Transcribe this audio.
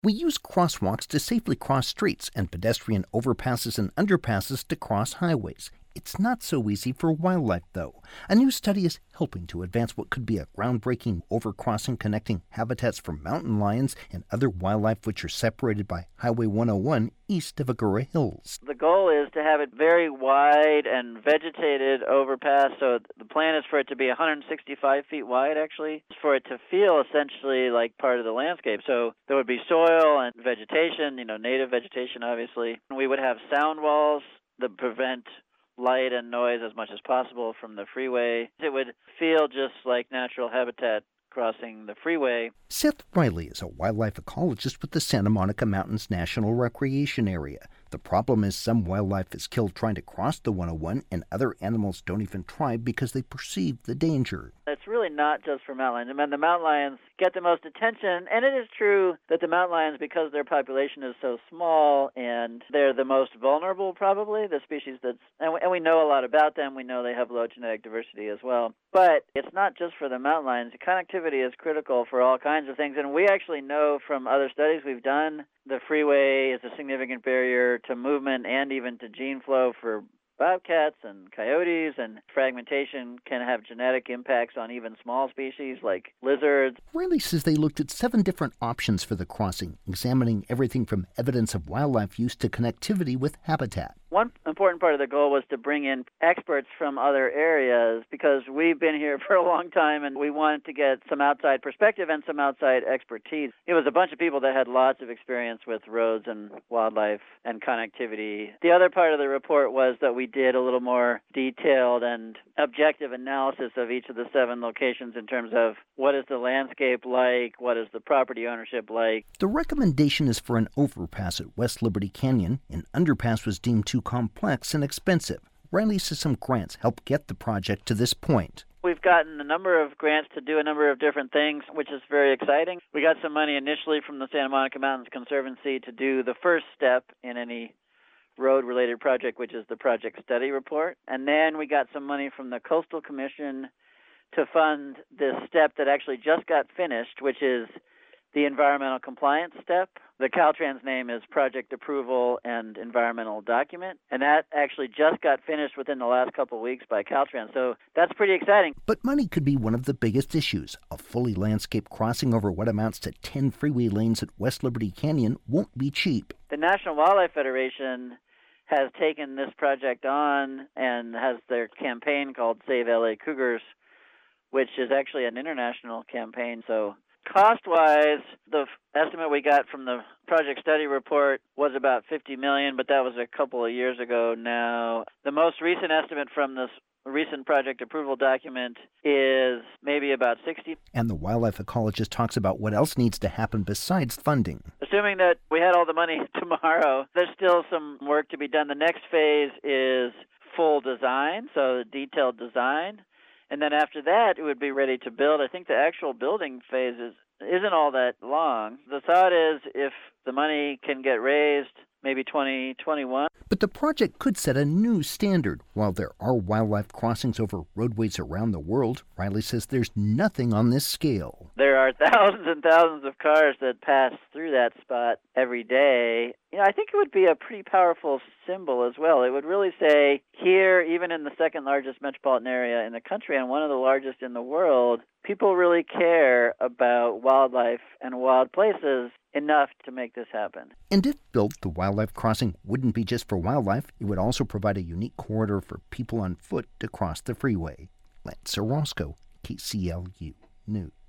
We use crosswalks to safely cross streets and pedestrian overpasses and underpasses to cross highways. It's not so easy for wildlife, though. A new study is helping to advance what could be a groundbreaking overcrossing connecting habitats for mountain lions and other wildlife which are separated by Highway 101 east of Agoura Hills. The goal is to have it very wide and vegetated overpass, so the plan is for it to be 165 feet wide, actually, for it to feel essentially like part of the landscape. So there would be soil and vegetation, native vegetation, obviously. We would have sound walls that prevent light and noise as much as possible from the freeway. It would feel just like natural habitat crossing the freeway. Seth Riley is a wildlife ecologist with the Santa Monica Mountains National Recreation Area. The problem is some wildlife is killed trying to cross the 101, and other animals don't even try because they perceive the danger. It's really not just for mountain lions. I mean, the mountain lions get the most attention, and it is true that the mountain lions, because their population is so small and they're the most vulnerable, probably, the species and we know a lot about them. We know they have low genetic diversity as well. But it's not just for the mountain lions. Connectivity is critical for all kinds of things, and we actually know from other studies we've done the freeway is a significant barrier to movement and even to gene flow for bobcats and coyotes, and fragmentation can have genetic impacts on even small species like lizards. Riley says they looked at 7 different options for the crossing, examining everything from evidence of wildlife use to connectivity with habitat. One important part of the goal was to bring in experts from other areas because we've been here for a long time and we wanted to get some outside perspective and some outside expertise. It was a bunch of people that had lots of experience with roads and wildlife and connectivity. The other part of the report was that we did a little more detailed and objective analysis of each of the 7 locations in terms of what is the landscape like, what is the property ownership like. The recommendation is for an overpass at West Liberty Canyon. An underpass was deemed too complex and expensive. Riley says some grants helped get the project to this point. We've gotten a number of grants to do a number of different things, which is very exciting. We got some money initially from the Santa Monica Mountains Conservancy to do the first step in any road-related project, which is the project study report. And then we got some money from the Coastal Commission to fund this step that actually just got finished, which is the environmental compliance step. The Caltrans name is Project Approval and Environmental Document, and that actually just got finished within the last couple of weeks by Caltrans, so that's pretty exciting. But money could be one of the biggest issues. A fully landscaped crossing over what amounts to 10 freeway lanes at West Liberty Canyon won't be cheap. The National Wildlife Federation has taken this project on and has their campaign called Save LA Cougars, which is actually an international campaign, so cost-wise, the estimate we got from the project study report was about $50 million, but that was a couple of years ago now. The most recent estimate from this recent project approval document is maybe about $60. And the wildlife ecologist talks about what else needs to happen besides funding. Assuming that we had all the money tomorrow, there's still some work to be done. The next phase is full design, so detailed design. And then after that, it would be ready to build. I think the actual building phase isn't all that long. The thought is if the money can get raised, maybe 2021. But the project could set a new standard. While there are wildlife crossings over roadways around the world, Riley says there's nothing on this scale. There are thousands and thousands of cars that pass through that spot every day. I think it would be a pretty powerful symbol as well. It would really say here, even in the second largest metropolitan area in the country and one of the largest in the world, people really care about wildlife and wild places enough to make this happen. And if built, the wildlife crossing wouldn't be just for wildlife. It would also provide a unique corridor for people on foot to cross the freeway. Lance Orozco, KCLU News.